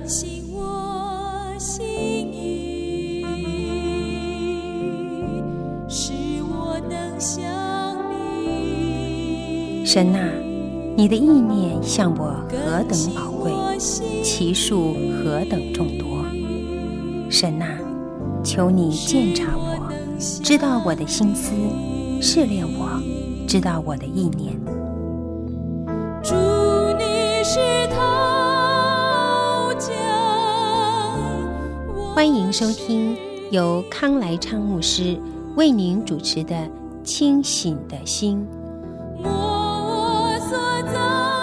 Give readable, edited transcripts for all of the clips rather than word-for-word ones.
更新我心意，使我能像你。 神啊，你的意念向我何等宝贵，其数何等众多。神啊，求你鉴察我，知道我的心思，试炼我，知道我的意念。 主，你是陶匠， 欢迎收听由康来昌牧师为您主持的《清醒的心》。 我所造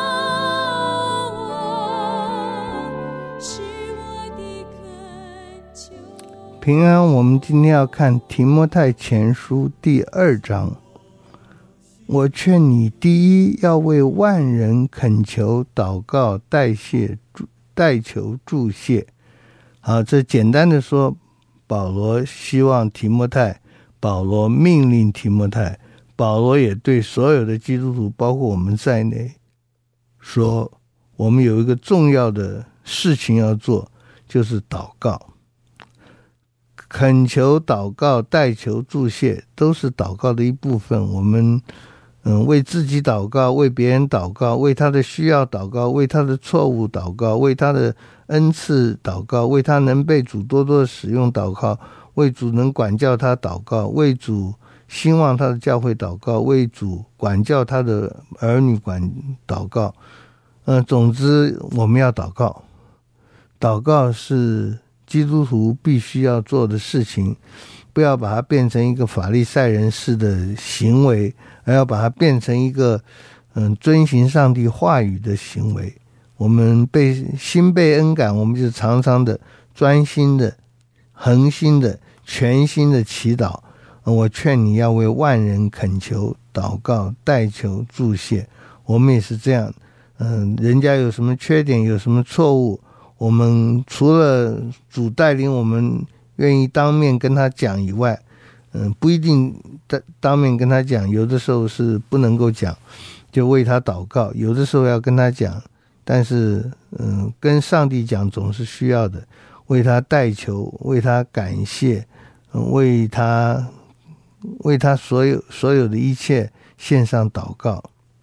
我，是我的恳求。 平安，我们今天要看提摩太前书第2章。我劝你，第一要为万人恳求、祷告、代求、祝谢。好，这简单的说，保罗希望提摩太，保罗命令提摩太，保罗也对所有的基督徒，包括我们在内，说我们有一个重要的事情要做，就是祷告。恳求、祷告、代求、祝谢都是祷告的一部分。我们为自己祷告，为别人祷告，为他的需要祷告，为他的错误祷告，为他的恩赐祷告，为他能被主多多的使用祷告，为主能管教他祷告，为主兴旺他的教会祷告，为主管教他的儿女祷告。总之我们要祷告。祷告是基督徒必须要做的事情，不要把它变成一个法利赛人式的行为，而要把它变成一个遵行上帝话语的行为。我们心被恩感，我们就常常的专心的、恒心的、全心的祈祷。我劝你要为万人恳求、祷告、代求、祝谢。我们也是这样。人家有什么缺点，有什么错误，我们除了主带领我们愿意当面跟他讲以外，不一定当面跟他讲，有的时候是不能够讲，就为他祷告。有的时候要跟他讲，但是跟上帝讲总是需要的，为他代求，为他感谢，为他所有的一切献上祷告。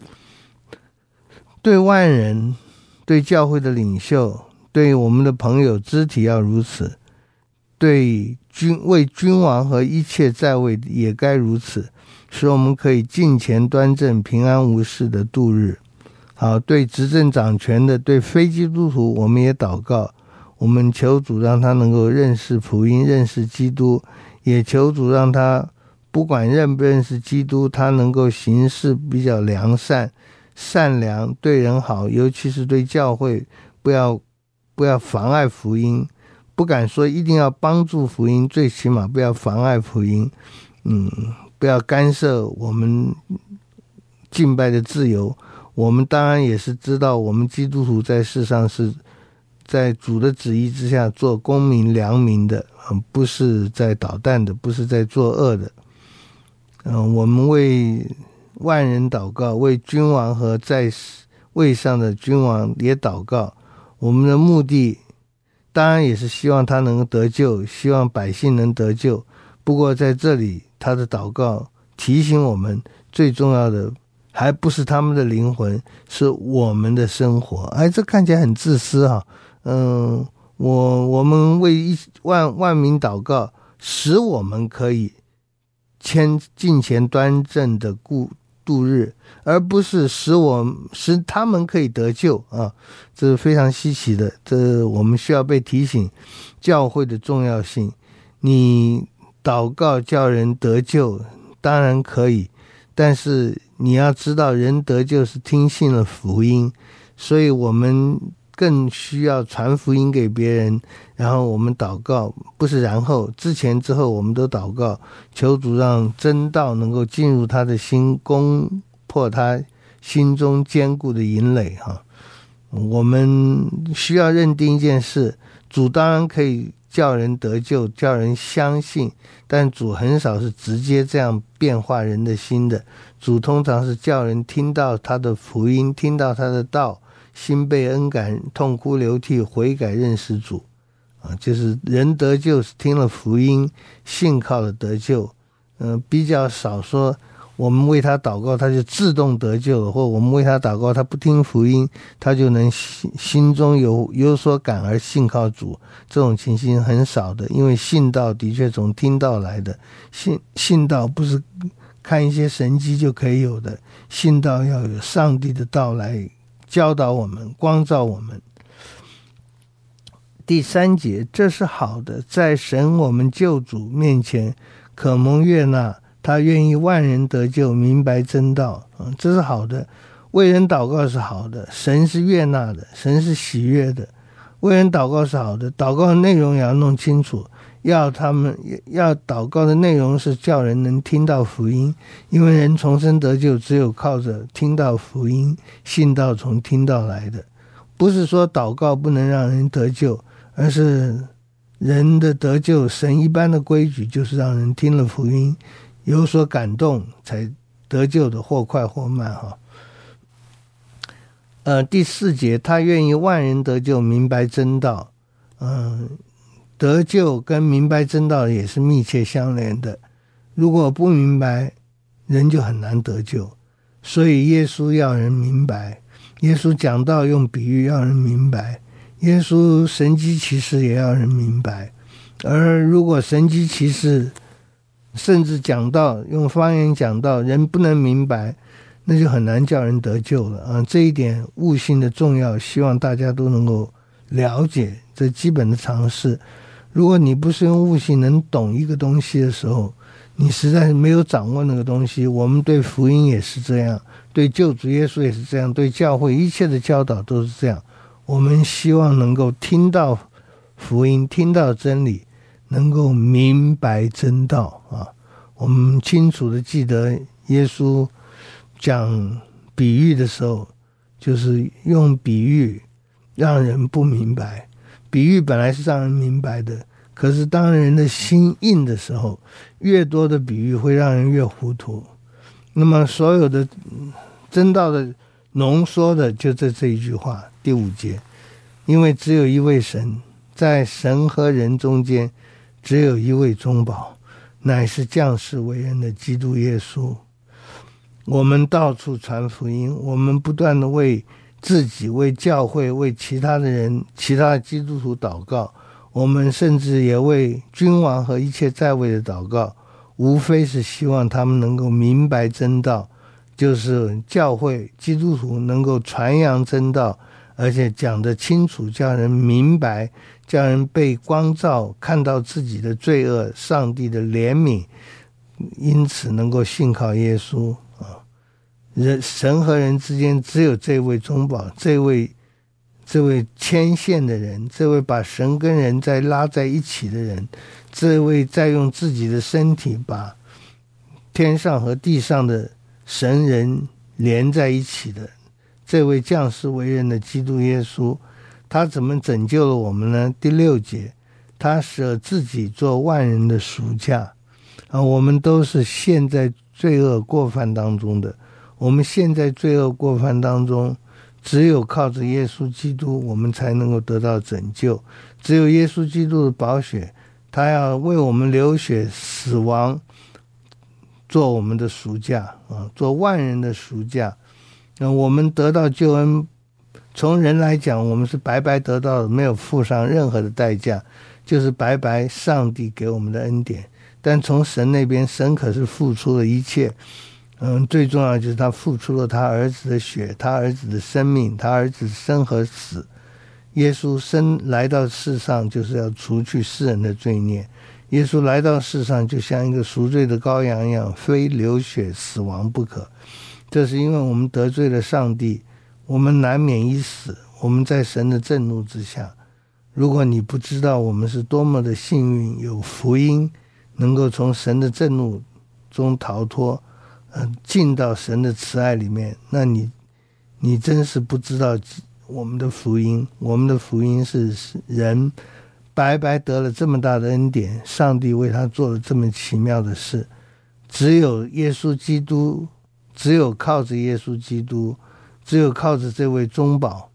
对万人，对教会的领袖，对我们的朋友肢体要如此，为君王和一切在位也该如此，使我们可以敬虔端正、平安无事的度日。好，对执政掌权的，对非基督徒，我们也祷告，我们求主让他能够认识福音，认识基督，也求主让他不管认不认识基督，他能够行事比较善良，对人好，尤其是对教会不要妨碍福音。不敢说一定要帮助福音，最起码不要妨碍福音。不要干涉我们敬拜的自由。我们当然也是知道，我们基督徒在世上是在主的旨意之下做公民良民的，不是在捣蛋的，不是在作恶的。我们为万人祷告，为君王和在位上的君王也祷告。我们的目的当然也是希望他能够得救，希望百姓能得救。不过在这里，他的祷告提醒我们，最重要的还不是他们的灵魂，是我们的生活。这看起来很自私哈。我们为万民祷告，使我们可以敬虔端正的度日，而不是使他们可以得救啊！这是非常稀奇的，这我们需要被提醒教会的重要性。你祷告叫人得救当然可以，但是你要知道，人得救是听信了福音，所以我们更需要传福音给别人。然后我们祷告，不是然后，之前之后我们都祷告，求主让真道能够进入他的心，攻破他心中坚固的营垒哈。我们需要认定一件事，主当然可以叫人得救，叫人相信，但主很少是直接这样变化人的心的。主通常是叫人听到他的福音，听到他的道， 心被恩感，痛哭流涕，悔改认识主就是人得救是听了福音，信靠了得救。比较少说我们为他祷告他就自动得救了，或我们为他祷告他不听福音，他就能心中有所感而信靠主，这种情形很少的。因为信道的确从听道来的，信道不是看一些神迹就可以有的，信道要有上帝的道来教导我们，光照我们。第3节，这是好的，在神我们救主面前可蒙悦纳，他愿意万人得救，明白真道这是好的。为人祷告是好的，神是悦纳的，神是喜悦的。为人祷告是好的，祷告的内容也要弄清楚，要祷告的内容是叫人能听到福音，因为人重生得救只有靠着听到福音，信道从听道来的。不是说祷告不能让人得救，而是人的得救，神一般的规矩就是让人听了福音有所感动才得救的，或快或慢第4节，他愿意万人得救，明白真道。得救跟明白真道也是密切相连的，如果不明白人就很难得救。所以耶稣要人明白，耶稣讲道用比喻要人明白，耶稣神迹奇事也要人明白。而如果神迹奇事甚至讲道用方言讲道人不能明白，那就很难叫人得救了这一点悟性的重要，希望大家都能够了解这基本的常识。如果你不是用悟性能懂一个东西的时候，你实在是没有掌握那个东西。我们对福音也是这样，对救主耶稣也是这样，对教会一切的教导都是这样。我们希望能够听到福音，听到真理，能够明白真道我们清楚的记得耶稣讲比喻的时候，就是用比喻让人不明白。比喻本来是让人明白的，可是当人的心硬的时候，越多的比喻会让人越糊涂。那么所有的真道的浓缩的就在这一句话，第5节，因为只有一位神，在神和人中间只有一位中保，乃是降世为人的基督耶稣。我们到处传福音，我们不断的为自己、为教会、为其他的人、其他的基督徒祷告，我们甚至也为君王和一切在位的祷告，无非是希望他们能够明白真道，就是教会基督徒能够传扬真道，而且讲得清楚，叫人明白，叫人被光照，看到自己的罪恶，上帝的怜悯，因此能够信靠耶稣神和人之间只有这位中保，这位牵线的人，这位把神跟人再拉在一起的人，这位在用自己的身体把天上和地上的神人连在一起的，这位降世为人的基督耶稣。他怎么拯救了我们呢？第6节，他舍自己做万人的赎价我们都是陷在罪恶过犯当中的，我们陷在罪恶过犯当中，只有靠着耶稣基督我们才能够得到拯救。只有耶稣基督的宝血，他要为我们流血死亡，做我们的赎价做万人的赎价。我们得到救恩，从人来讲我们是白白得到的，没有付上任何的代价，就是白白上帝给我们的恩典。但从神那边，神可是付出了一切最重要就是他付出了他儿子的血，他儿子的生命，他儿子的生和死。耶稣来到世上就是要除去世人的罪孽，耶稣来到世上就像一个赎罪的羔羊一样，非流血死亡不可。这是因为我们得罪了上帝，我们难免一死，我们在神的震怒之下。如果你不知道我们是多么的幸运，有福音能够从神的震怒中逃脱进到神的慈爱里面，那你真是不知道我们的福音。我们的福音是人白白得了这么大的恩典，上帝为他做了这么奇妙的事，只有耶稣基督，只有靠着耶稣基督，只有靠着这位中保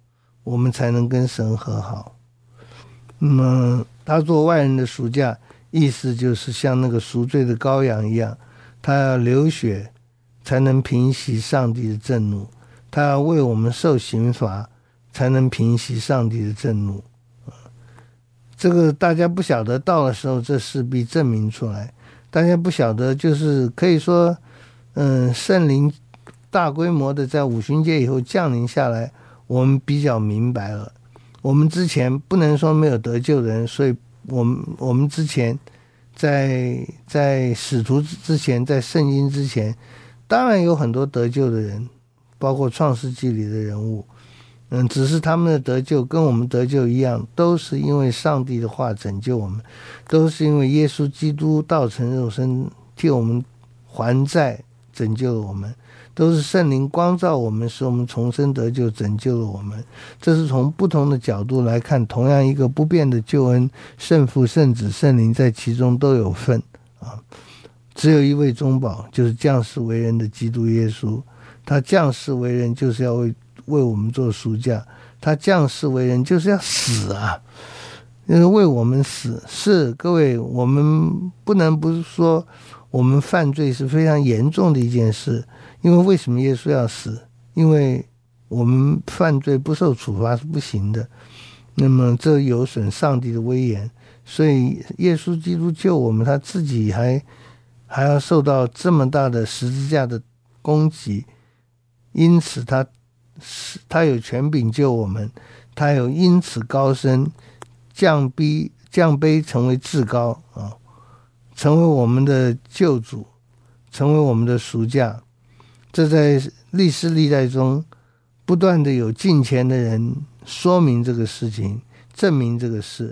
我们才能跟神和好。那么他做外人的赎价，意思就是像那个赎罪的羔羊一样，他要流血才能平息上帝的震怒，他要为我们受刑罚才能平息上帝的震怒。这个大家不晓得，到的时候这势必证明出来。大家不晓得，就是可以说圣灵大规模的在五旬节以后降临下来，我们比较明白了。我们之前不能说没有得救的人，所以我们之前在使徒之前，在圣经之前，当然有很多得救的人，包括创世纪里的人物，只是他们的得救跟我们得救一样，都是因为上帝的话拯救我们，都是因为耶稣基督道成肉身替我们还债拯救了我们，都是圣灵光照我们，使我们重生得救，拯救了我们。这是从不同的角度来看同样一个不变的救恩，圣父圣子圣灵在其中都有份啊。只有一位中保，就是降世为人的基督耶稣。他降世为人就是要为我们做赎价，他降世为人就是要死啊，就是为我们死。是各位，我们不能不是说我们犯罪是非常严重的一件事，因为为什么耶稣要死？因为我们犯罪不受处罚是不行的，那么这有损上帝的威严，所以耶稣基督救我们，他自己还要受到这么大的十字架的攻击，因此他有权柄救我们，他有因此高升，降卑成为至高啊，成为我们的救主，成为我们的赎价。这在历史历代中不断的有近前的人说明这个事情，证明这个事。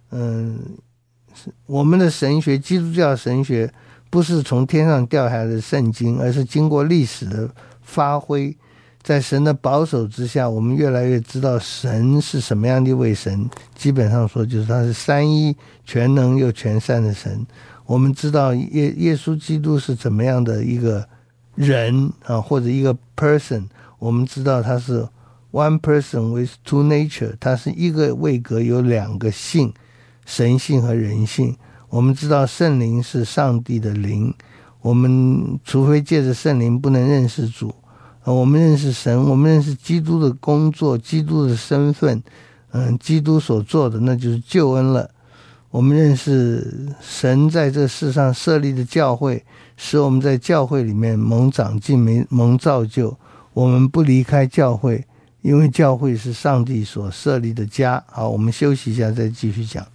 我们的神学，基督教神学不是从天上掉下来的圣经，而是经过历史的发挥，在神的保守之下，我们越来越知道神是什么样的一位神。基本上说，就是他是三一全能又全善的神。我们知道耶稣基督是怎么样的一个人啊，或者一个 person。我们知道他是 one person with two nature， 他是一个位格，有两个性，神性和人性。我们知道圣灵是上帝的灵，我们除非借着圣灵不能认识主。我们认识神，我们认识基督的工作，基督的身份，基督所做的那就是救恩了。我们认识神在这世上设立的教会，使我们在教会里面蒙长进，蒙造就。我们不离开教会，因为教会是上帝所设立的家。好，我们休息一下再继续讲。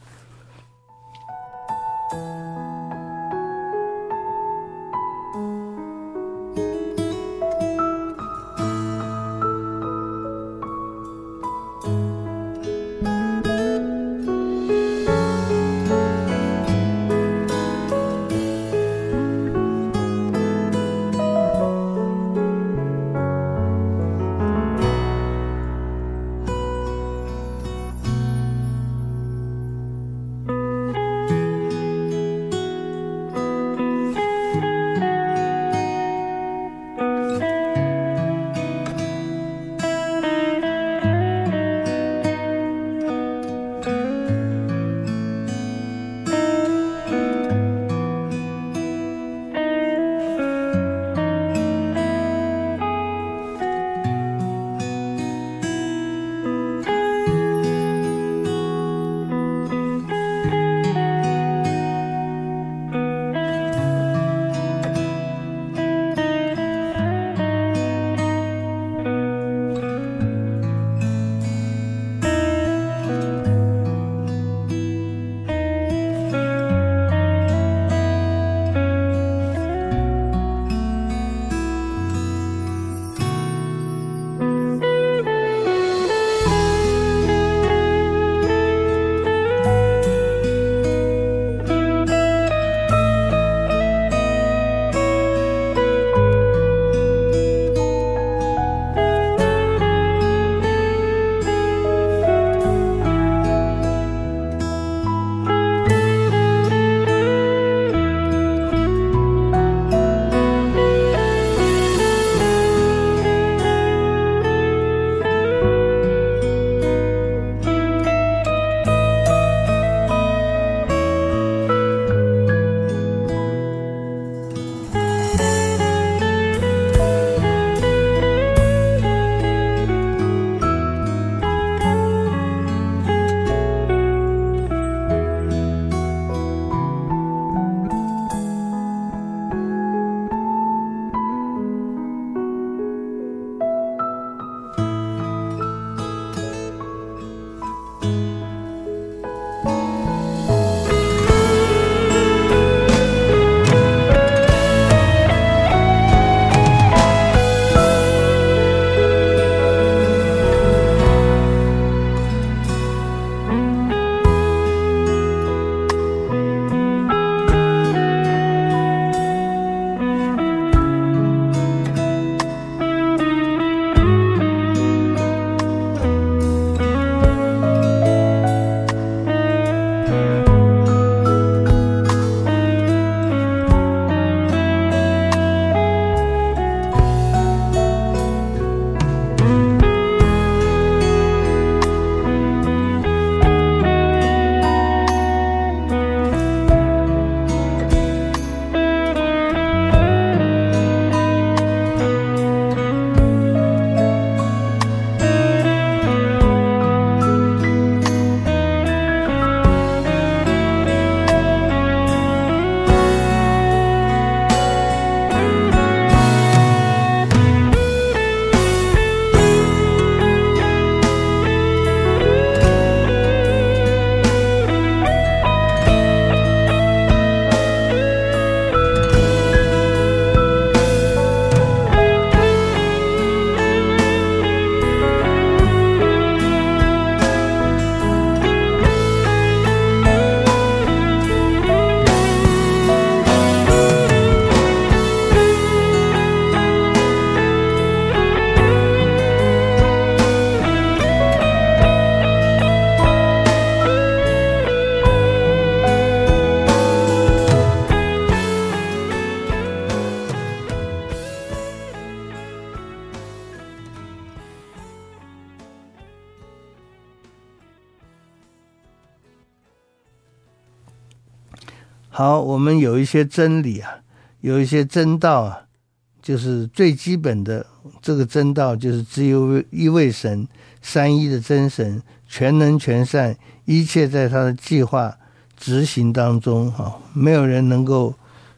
好，我们有一些真理啊，有一些真道啊，就是最基本的这个真道，就是只有一位神，三一的真神，全能全善，一切在他的计划执行当中，没有人能够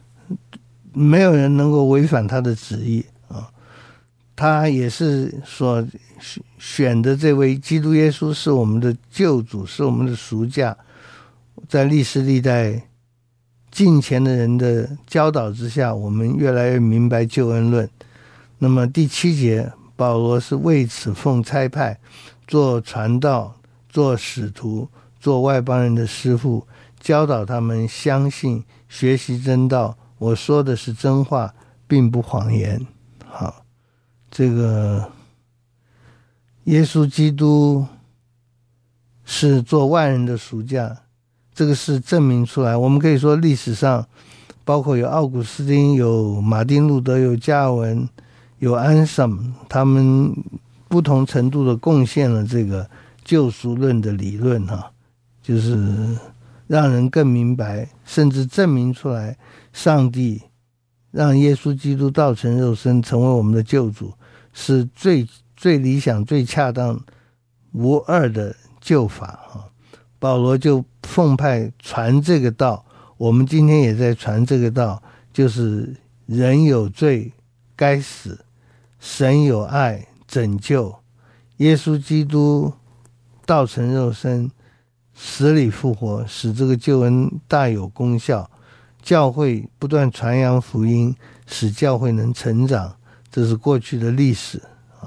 违反他的旨意啊。他也是所选的这位基督耶稣是我们的救主，是我们的赎价，在历史历代近前的人的教导之下，我们越来越明白救恩论。那么第7节，保罗是为此奉差派，做传道，做使徒，做外邦人的师傅，教导他们相信，学习真道。我说的是真话，并不谎言。好，这个耶稣基督是做万人的赎价，这个是证明出来。我们可以说历史上包括有奥古斯丁，有马丁路德，有加尔文，有安什姆，他们不同程度的贡献了这个救赎论的理论，就是让人更明白，甚至证明出来上帝让耶稣基督道成肉身，成为我们的救主，是最理想、最恰当无二的救法。保罗就奉派传这个道，我们今天也在传这个道，就是人有罪该死，神有爱拯救，耶稣基督道成肉身，死里复活，使这个救恩大有功效。教会不断传扬福音，使教会能成长，这是过去的历史。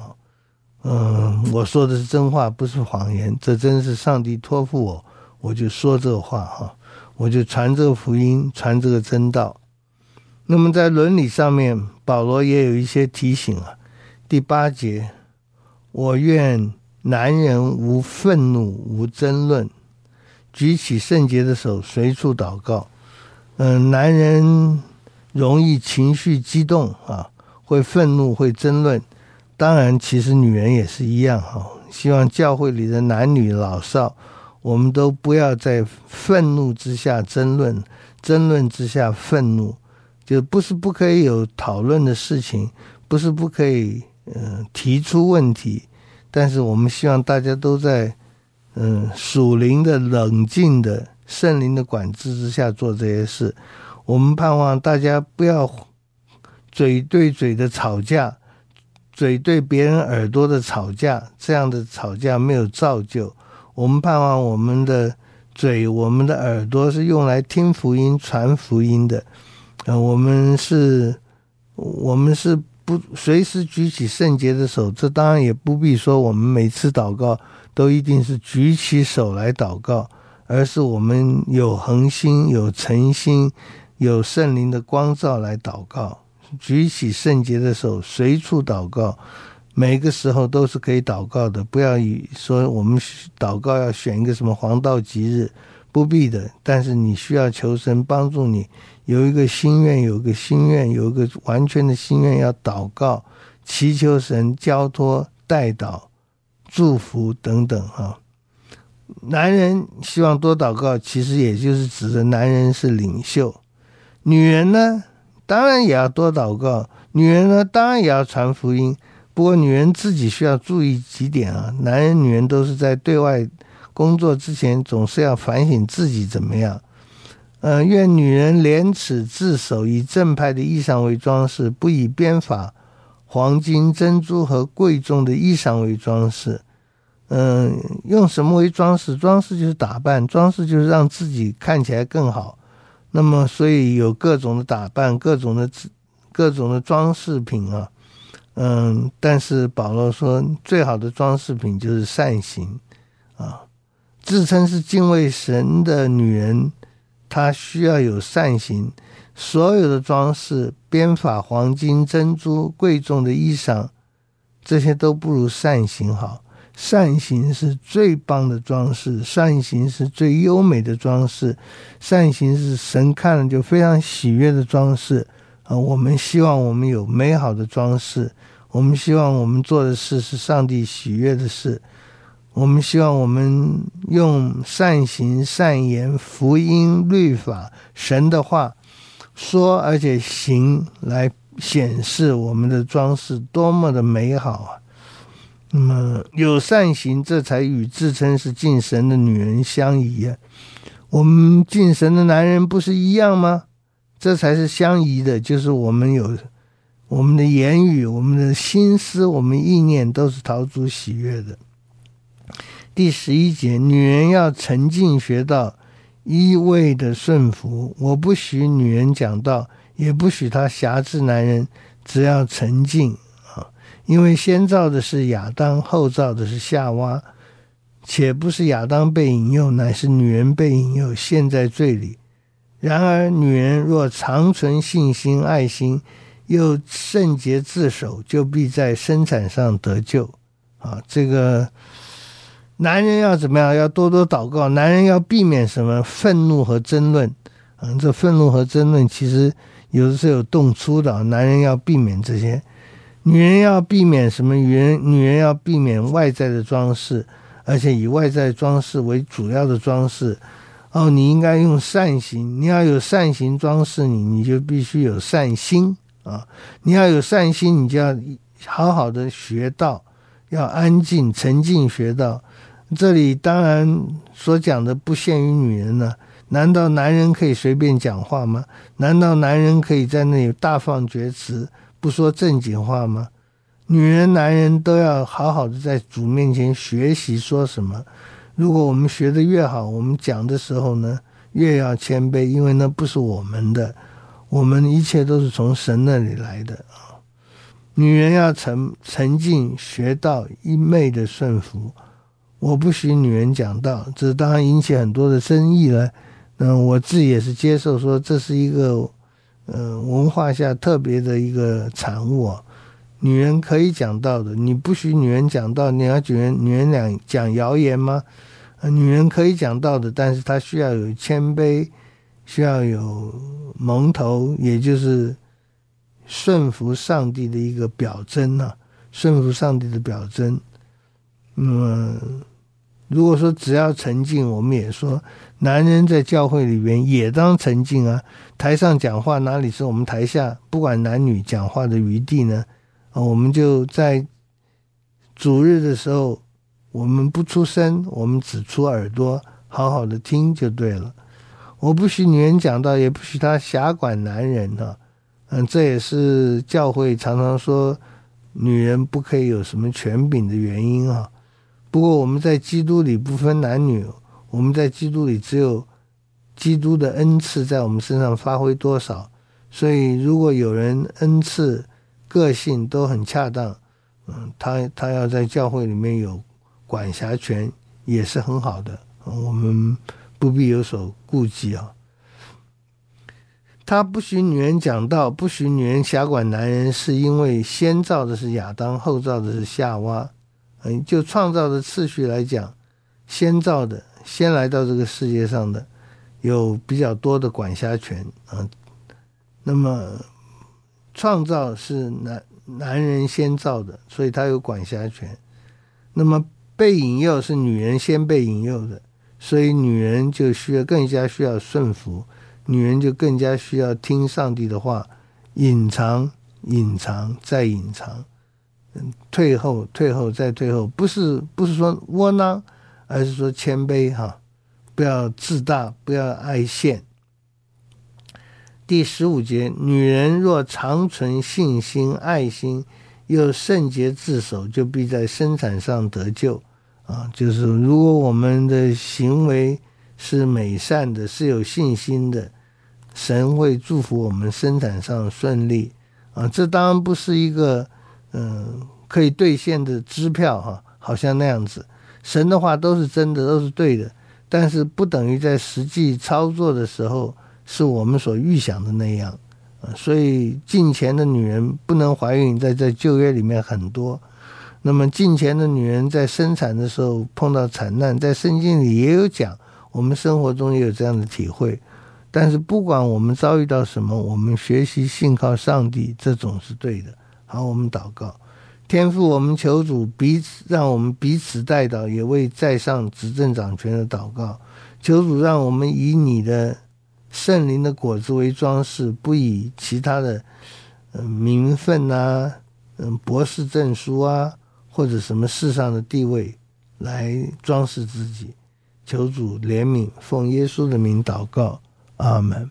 我说的是真话，不是谎言，这真是上帝托付我就说这个话，我就传这个福音，传这个真道。那么在伦理上面，保罗也有一些提醒啊。第8节，我愿男人无愤怒，无争论，举起圣洁的手，随处祷告。男人容易情绪激动会愤怒，会争论。当然其实女人也是一样希望教会里的男女老少，我们都不要在愤怒之下争论，争论之下愤怒。就不是不可以有讨论的事情，不是不可以提出问题，但是我们希望大家都在属灵的冷静的圣灵的管制之下做这些事。我们盼望大家不要嘴对嘴的吵架，嘴对别人耳朵的吵架，这样的吵架没有造就。我们盼望我们的嘴，我们的耳朵是用来听福音传福音的。我们是不随时举起圣洁的手，这当然也不必说我们每次祷告都一定是举起手来祷告，而是我们有恒心，有诚心，有圣灵的光照来祷告。举起圣洁的手，随处祷告，每个时候都是可以祷告的。不要说我们祷告要选一个什么黄道吉日，不必的。但是你需要求神帮助你有一个心愿，有一个完全的心愿，要祷告，祈求神交托、代祷、祝福等等男人希望多祷告，其实也就是指着男人是领袖。女人呢，当然也要多祷告，女人呢，当然也要传福音。不过女人自己需要注意几点男人女人都是在对外工作之前，总是要反省自己怎么样。愿女人廉耻自守，以正派的衣裳为装饰，不以编法、黄金、珍珠和贵重的衣裳为装饰。用什么为装饰？装饰就是打扮，装饰就是让自己看起来更好。那么所以有各种的打扮，各种的装饰品但是保罗说最好的装饰品就是善行自称是敬畏神的女人，她需要有善行。所有的装饰，编法、黄金、珍珠、贵重的衣裳，这些都不如善行好。善行是最棒的装饰，善行是最优美的装饰，善行是神看了就非常喜悦的装饰我们希望我们有美好的装饰，我们希望我们做的事是上帝喜悦的事。 我们希望我们用善行、善言、福音、律法、神的话说，而且行来显示我们的装饰多么的美好啊！那么有善行，这才与自称是敬神的女人相宜啊！我们敬神的男人不是一样吗？这才是相宜的，就是我们有我们的言语、我们的心思、我们意念都是讨主喜悦的。第11节，女人要沉静学道，一味的顺服。我不许女人讲道，也不许她辖制男人，只要沉静啊！因为先造的是亚当，后造的是夏娃，且不是亚当被引诱，乃是女人被引诱，陷在罪里。然而女人若长存信心、爱心，又圣洁自守，就必在生产上得救啊！这个男人要怎么样？要多多祷告。男人要避免什么？愤怒和争论。这愤怒和争论其实有的时候有动粗的，男人要避免这些。女人要避免什么？女人要避免外在的装饰，而且以外在装饰为主要的装饰。你应该用善行，你要有善行装饰你就必须有善心啊！你要有善心，你就要好好的学道，要安静沉静学道。这里当然所讲的不限于女人了，难道男人可以随便讲话吗？难道男人可以在那里大放厥词，不说正经话吗？女人男人都要好好的在主面前学习说什么。如果我们学得越好，我们讲的时候呢越要谦卑，因为那不是我们的，我们一切都是从神那里来的啊。女人要沉静学道，一昧的顺服。我不许女人讲道，这当然引起很多的争议了。我自己也是接受说这是一个文化下特别的一个产物啊。女人可以讲道的，你不许女人讲道，你要觉得女人讲谣言吗？女人可以讲道的，但是她需要有谦卑，需要有蒙头，也就是顺服上帝的一个表征啊，顺服上帝的表征。如果说只要沉静，我们也说男人在教会里面也当沉静啊。台上讲话哪里是我们台下不管男女讲话的余地呢？我们就在主日的时候，我们不出声，我们只出耳朵，好好的听就对了。我不许女人讲道，也不许她辖管男人啊。这也是教会常常说女人不可以有什么权柄的原因啊。不过我们在基督里不分男女，我们在基督里只有基督的恩赐在我们身上发挥多少。所以如果有人恩赐个性都很恰当，他要在教会里面有管辖权也是很好的，我们不必有所顾忌啊。他不许女人讲道，不许女人辖管男人，是因为先造的是亚当，后造的是夏娃。就创造的次序来讲，先造的先来到这个世界上的有比较多的管辖权啊。那么创造是男人先造的，所以他有管辖权。那么被引诱是女人先被引诱的，所以女人就更加需要顺服，女人就更加需要听上帝的话，隐藏再隐藏，退后再退后，不是说窝囊，而是说谦卑哈，不要自大，不要爱现。第15节，女人若长存信心、爱心，又圣洁自守，就必在生产上得救啊。就是如果我们的行为是美善的，是有信心的，神会祝福我们生产上顺利啊。这当然不是一个可以兑现的支票哈，好像那样子。神的话都是真的，都是对的，但是不等于在实际操作的时候是我们所预想的那样。所以近前的女人不能怀孕，在旧约里面很多。那么近前的女人在生产的时候碰到惨难，在圣经里也有讲，我们生活中也有这样的体会。但是不管我们遭遇到什么，我们学习信靠上帝，这总是对的。好，我们祷告。 天父，我们求主让我们彼此代祷，也为在上执政掌权的祷告。求主让我们以你的圣灵的果子为装饰，不以其他的名分啊、博士证书啊，或者什么世上的地位来装饰自己。求主怜悯，奉耶稣的名祷告，阿们。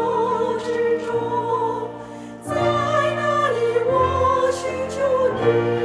在哪里我寻求你？